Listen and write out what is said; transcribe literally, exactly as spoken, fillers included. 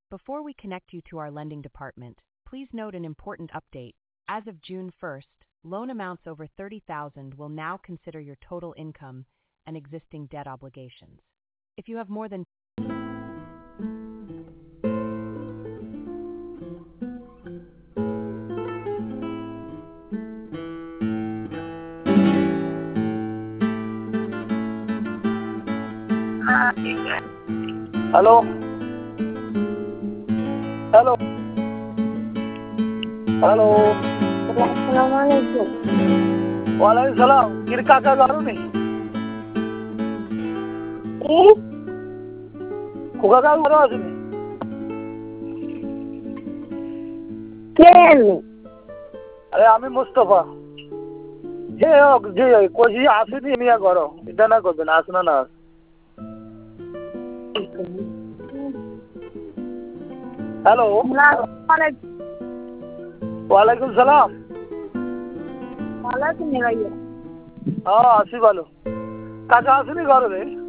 Before we connect you to our lending department, please note an important update. As of June first, loan amounts over thirty thousand dollars will now consider your total income and existing debt obligations. If you have more than hello hello hello Assalamualaikum. Waalaikumsalam. Kiri kakak baru nih. Ih, Kuka kakak baru asini. Ken. আরে আমি মুস্তফা। যে হোক যে কইছি আসেনি নিয়ে করো এটা না করবেন আসনা না হ্যালো Assalamualaikum. ওয়ালাইকুম সালাম Waalaikumsalam. হ্যাঁ আসি ভালো কাকা আসেনি ঘরে